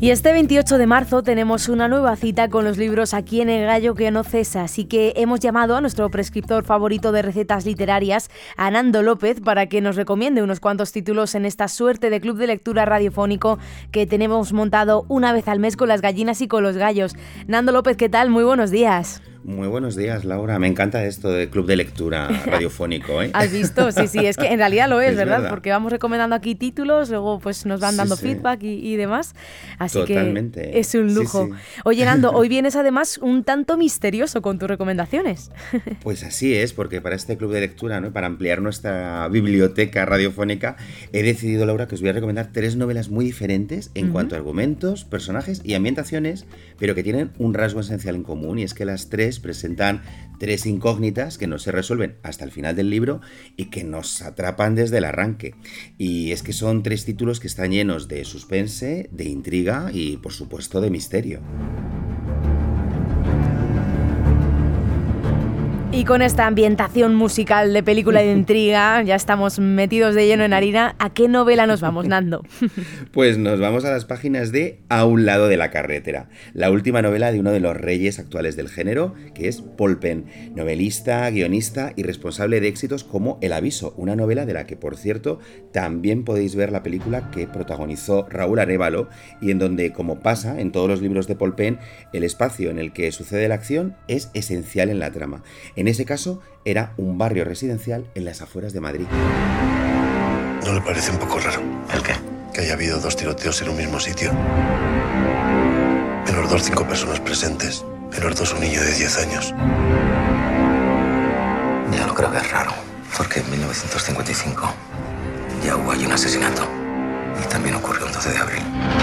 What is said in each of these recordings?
Y este 28 de marzo tenemos una nueva cita con los libros Aquí en el Gallo que no cesa, así que hemos llamado a nuestro prescriptor favorito de recetas literarias, a Nando López, para que nos recomiende unos cuantos títulos en esta suerte de club de lectura radiofónico que tenemos montado una vez al mes con las gallinas y con los gallos. Nando López, ¿qué tal? Muy buenos días. Muy buenos días, Laura. Me encanta esto de club de lectura radiofónico, ¿eh? ¿Has visto? Sí, es que en realidad lo es, ¿verdad? Porque vamos recomendando aquí títulos, luego pues nos van dando feedback y demás. Así Totalmente. Que es un lujo. Sí. Oye, Nando, hoy vienes además un tanto misterioso con tus recomendaciones. Pues así es, porque para este club de lectura, ¿no? Para ampliar nuestra biblioteca radiofónica, he decidido, Laura, que os voy a recomendar 3 novelas muy diferentes en cuanto a argumentos, personajes y ambientaciones, pero que tienen un rasgo esencial en común, y es que las 3 presentan 3 incógnitas que no se resuelven hasta el final del libro y que nos atrapan desde el arranque. Y es que son 3 títulos que están llenos de suspense, de intriga y, por supuesto, de misterio. Y con esta ambientación musical de película de intriga, ya estamos metidos de lleno en harina. ¿A qué novela nos vamos, Nando? Pues nos vamos a las páginas de A un lado de la carretera, la última novela de uno de los reyes actuales del género, que es Paul Penn, novelista, guionista y responsable de éxitos como El Aviso, una novela de la que, por cierto, también podéis ver la película que protagonizó Raúl Arévalo, y en donde, como pasa en todos los libros de Paul Penn, el espacio en el que sucede la acción es esencial en la trama. En ese caso, era un barrio residencial en las afueras de Madrid. ¿No le parece un poco raro? ¿El qué? Que haya habido 2 tiroteos en un mismo sitio. En los 2, 5 personas presentes. En los 2, un niño de 10 años. Ya lo creo que es raro, porque en 1955 ya hubo ahí un asesinato. Y también ocurrió el 12 de abril.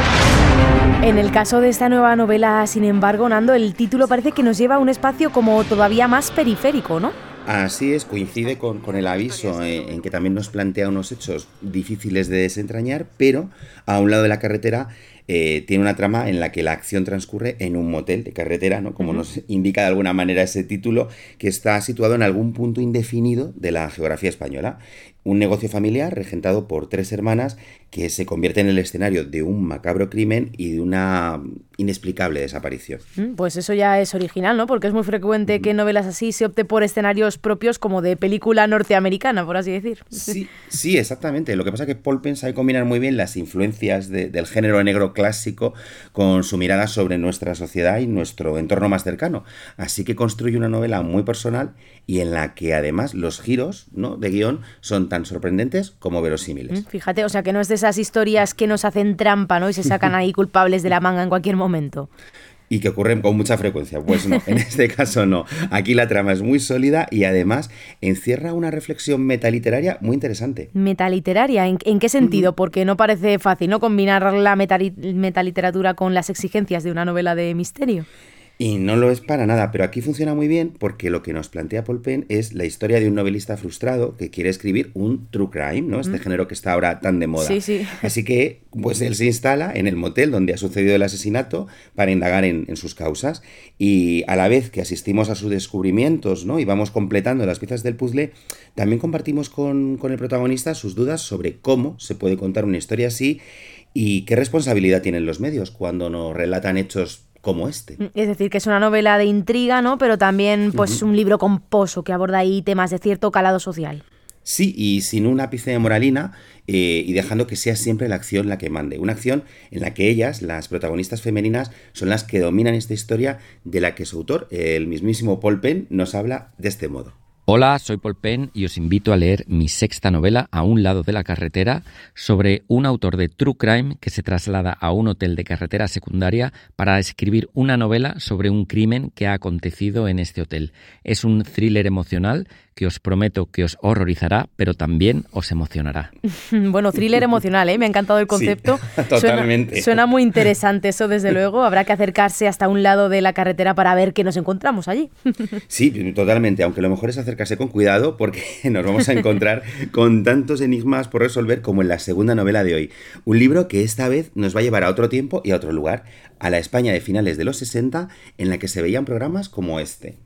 En el caso de esta nueva novela, sin embargo, Nando, el título parece que nos lleva a un espacio como todavía más periférico, ¿no? Así es, coincide con El Aviso, en que también nos plantea unos hechos difíciles de desentrañar, pero a un lado de la carretera tiene una trama en la que la acción transcurre en un motel de carretera, ¿no? Como nos indica de alguna manera ese título, que está situado en algún punto indefinido de la geografía española. Un negocio familiar regentado por 3 hermanas que se convierte en el escenario de un macabro crimen y de una inexplicable desaparición. Pues eso ya es original, ¿no? Porque es muy frecuente que en novelas así se opte por escenarios propios como de película norteamericana, por así decir. Sí, exactamente. Lo que pasa es que Paul Penn sabe combinar muy bien las influencias del género negro clásico con su mirada sobre nuestra sociedad y nuestro entorno más cercano. Así que construye una novela muy personal y en la que además los giros, ¿no?, de guión son tan sorprendentes como verosímiles. Fíjate, o sea que no es de esas historias que nos hacen trampa, ¿no?, y se sacan ahí culpables de la manga en cualquier momento. Y que ocurren con mucha frecuencia. Pues no, en este caso no. Aquí la trama es muy sólida y además encierra una reflexión metaliteraria muy interesante. ¿Metaliteraria? ¿En qué sentido? Porque no parece fácil, ¿no?, combinar la metaliteratura con las exigencias de una novela de misterio. Y no lo es para nada, pero aquí funciona muy bien porque lo que nos plantea Paul Penn es la historia de un novelista frustrado que quiere escribir un true crime, ¿no? Este género que está ahora tan de moda. Sí. Así que pues él se instala en el motel donde ha sucedido el asesinato para indagar en sus causas, y a la vez que asistimos a sus descubrimientos, ¿no?, y vamos completando las piezas del puzzle, también compartimos con el protagonista sus dudas sobre cómo se puede contar una historia así y qué responsabilidad tienen los medios cuando nos relatan hechos como este. Es decir, que es una novela de intriga, ¿no?, pero también pues un libro con pozo que aborda ahí temas de cierto calado social. Sí, y sin un ápice de moralina, y dejando que sea siempre la acción la que mande. Una acción en la que ellas, las protagonistas femeninas, son las que dominan esta historia, de la que su autor, el mismísimo Paul Penn, nos habla de este modo. Hola, soy Paul Penn y os invito a leer mi 6ª novela, A un lado de la carretera, sobre un autor de true crime que se traslada a un hotel de carretera secundaria para escribir una novela sobre un crimen que ha acontecido en este hotel. Es un thriller emocional que os prometo que os horrorizará, pero también os emocionará. Bueno, thriller emocional, ¿eh? Me ha encantado el concepto. Sí, totalmente. Suena muy interesante eso, desde luego. Habrá que acercarse hasta un lado de la carretera para ver qué nos encontramos allí. Sí, totalmente, aunque lo mejor es acercarse con cuidado porque nos vamos a encontrar con tantos enigmas por resolver como en la segunda novela de hoy. Un libro que esta vez nos va a llevar a otro tiempo y a otro lugar, a la España de finales de los 60, en la que se veían programas como este.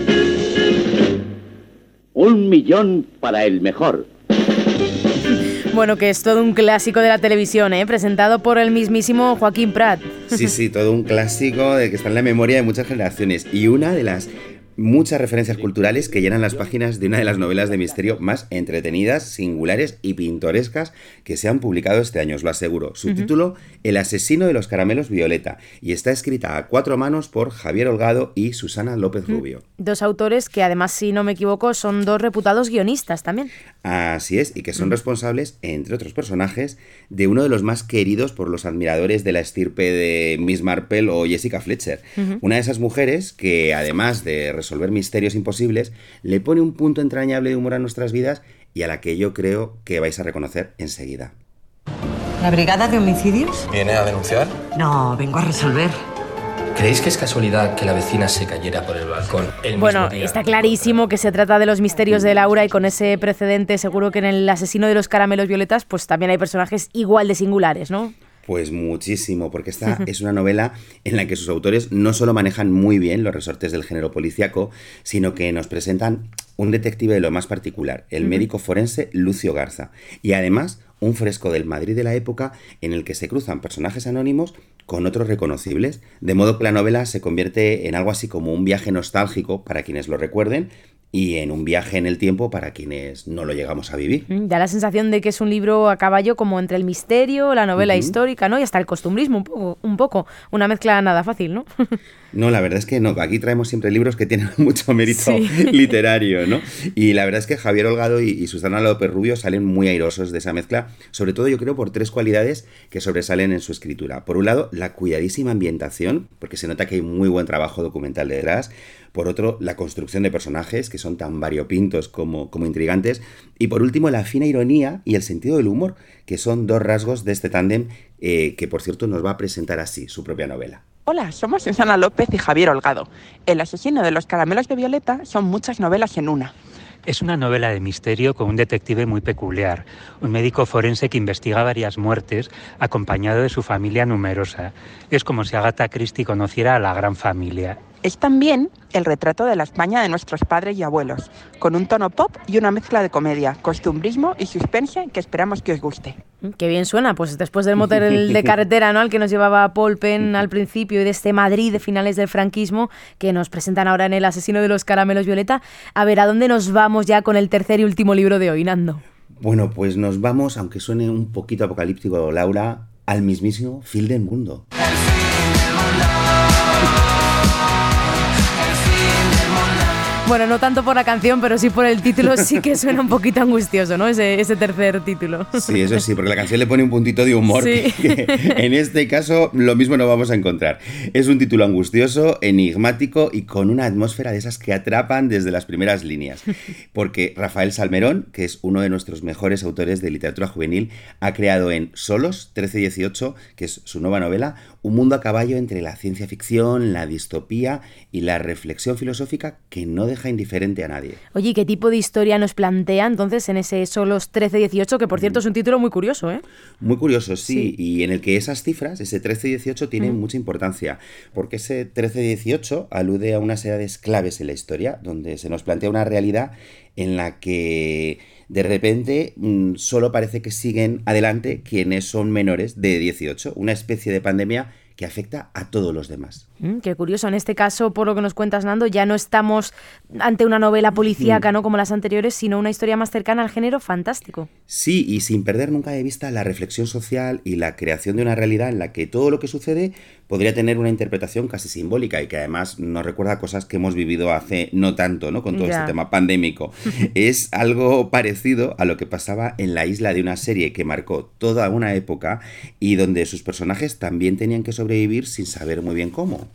1 millón para el mejor. Bueno, que es todo un clásico de la televisión, presentado por el mismísimo Joaquín Prat. Sí, todo un clásico de que está en la memoria de muchas generaciones y una de las muchas referencias culturales que llenan las páginas de una de las novelas de misterio más entretenidas, singulares y pintorescas que se han publicado este año, os lo aseguro. Su título, El asesino de los caramelos violeta, y está escrita a 4 manos por Javier Holgado y Susana López Rubio. 2 autores que además, si no me equivoco, son 2 reputados guionistas también. Así es, y que son responsables, entre otros personajes, de uno de los más queridos por los admiradores de la estirpe de Miss Marple o Jessica Fletcher. Una de esas mujeres que, además de resolver misterios imposibles, le pone un punto entrañable de humor a nuestras vidas y a la que yo creo que vais a reconocer enseguida. ¿La brigada de homicidios? ¿Viene a denunciar? No, vengo a resolver. ¿Creéis que es casualidad que la vecina se cayera por el balcón el Bueno, mismo día? está clarísimo que se trata de los misterios de Laura y con ese precedente seguro que en El asesino de los caramelos violetas pues también hay personajes igual de singulares, ¿no? Pues muchísimo, porque esta es una novela en la que sus autores no solo manejan muy bien los resortes del género policíaco, sino que nos presentan un detective de lo más particular, el médico forense Lucio Garza, y además un fresco del Madrid de la época en el que se cruzan personajes anónimos con otros reconocibles, de modo que la novela se convierte en algo así como un viaje nostálgico para quienes lo recuerden, y en un viaje en el tiempo para quienes no lo llegamos a vivir. Da la sensación de que es un libro a caballo como entre el misterio, la novela histórica, ¿no? Y hasta el costumbrismo, un poco. Una mezcla nada fácil, ¿no? No, la verdad es que no. Aquí traemos siempre libros que tienen mucho mérito literario, ¿no? Y la verdad es que Javier Holgado y Susana López Rubio salen muy airosos de esa mezcla, sobre todo yo creo por 3 cualidades que sobresalen en su escritura. Por un lado, la cuidadísima ambientación, porque se nota que hay muy buen trabajo documental detrás. Por otro, la construcción de personajes, que son tan variopintos como intrigantes. Y por último, la fina ironía y el sentido del humor, que son 2 rasgos de este tándem que, por cierto, nos va a presentar así su propia novela. Hola, somos Susana López y Javier Holgado. El asesino de los caramelos de violeta son muchas novelas en una. Es una novela de misterio con un detective muy peculiar, un médico forense que investiga varias muertes acompañado de su familia numerosa. Es como si Agatha Christie conociera a la gran familia. Es también el retrato de la España de nuestros padres y abuelos, con un tono pop y una mezcla de comedia, costumbrismo y suspense que esperamos que os guste. Qué bien suena, pues después del motel de carretera, ¿no?, al que nos llevaba Paul Penn al principio y de este Madrid de finales del franquismo que nos presentan ahora en El asesino de los caramelos violeta. A ver, ¿a dónde nos vamos ya con el tercer y último libro de hoy, Nando? Bueno, pues nos vamos, aunque suene un poquito apocalíptico, Laura, al mismísimo fin del mundo. Bueno, no tanto por la canción, pero sí por el título, sí que suena un poquito angustioso, ¿no? Ese tercer título. Sí, eso sí, porque la canción le pone un puntito de humor, sí, que en este caso lo mismo no vamos a encontrar. Es un título angustioso, enigmático y con una atmósfera de esas que atrapan desde las primeras líneas. Porque Rafael Salmerón, que es uno de nuestros mejores autores de literatura juvenil, ha creado en Solos 1318, que es su nueva novela, un mundo a caballo entre la ciencia ficción, la distopía y la reflexión filosófica que no deja indiferente a nadie. Oye, ¿qué tipo de historia nos plantea entonces en ese Solos 1318? Que por cierto es un título muy curioso, ¿eh? Muy curioso, sí, y en el que esas cifras, ese 1318, tienen mucha importancia, porque ese 1318 alude a unas edades claves en la historia, donde se nos plantea una realidad en la que de repente solo parece que siguen adelante quienes son menores de 18, una especie de pandemia que afecta a todos los demás. Qué curioso. En este caso, por lo que nos cuentas, Nando, ya no estamos ante una novela policíaca, ¿no?, como las anteriores, sino una historia más cercana al género fantástico. Sí, y sin perder nunca de vista la reflexión social y la creación de una realidad en la que todo lo que sucede podría tener una interpretación casi simbólica y que además nos recuerda cosas que hemos vivido hace no tanto, ¿no?, con todo este tema pandémico. Es algo parecido a lo que pasaba en La isla, de una serie que marcó toda una época y donde sus personajes también tenían que sobrevivir sin saber muy bien cómo.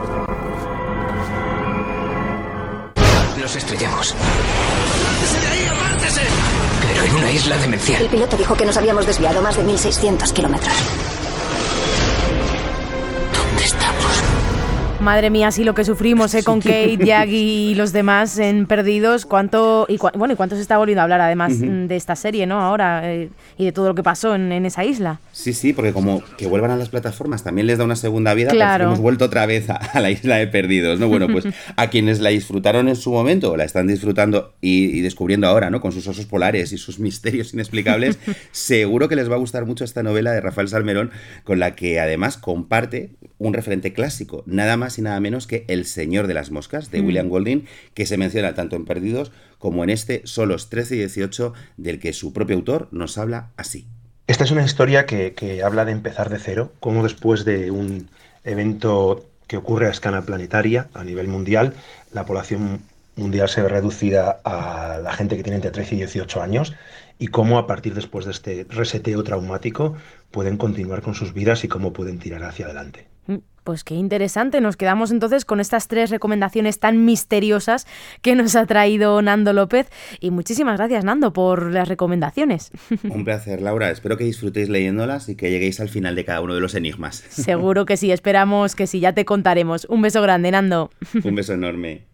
Nos estrellamos. ¡Apártese de ahí, apártese! Pero en una isla demencial. El piloto dijo que nos habíamos desviado más de 1.600 kilómetros. ¿Dónde estamos? Madre mía, sí, lo que sufrimos con Kate, Jack y los demás en Perdidos. ¿Cuánto se está volviendo a hablar además de esta serie, ¿no? Ahora, y de todo lo que pasó en esa isla. Sí, porque como que vuelvan a las plataformas también les da una segunda vida. Claro. Hemos vuelto otra vez a la isla de Perdidos, ¿no? Bueno, pues a quienes la disfrutaron en su momento, la están disfrutando y descubriendo ahora, ¿no? Con sus osos polares y sus misterios inexplicables, seguro que les va a gustar mucho esta novela de Rafael Salmerón, con la que además comparte un referente clásico, nada más y nada menos que El Señor de las Moscas, de William Golding, que se menciona tanto en Perdidos como en este Solos 13 y 18, del que su propio autor nos habla así. Esta es una historia que habla de empezar de cero, como después de un evento que ocurre a escala planetaria, a nivel mundial, la población mundial se ve reducida a la gente que tiene entre 13 y 18 años, y cómo a partir después de este reseteo traumático pueden continuar con sus vidas y cómo pueden tirar hacia adelante. Pues qué interesante. Nos quedamos entonces con estas 3 recomendaciones tan misteriosas que nos ha traído Nando López. Y muchísimas gracias, Nando, por las recomendaciones. Un placer, Laura. Espero que disfrutéis leyéndolas y que lleguéis al final de cada uno de los enigmas. Seguro que sí, esperamos que sí, ya te contaremos. Un beso grande, Nando. Un beso enorme.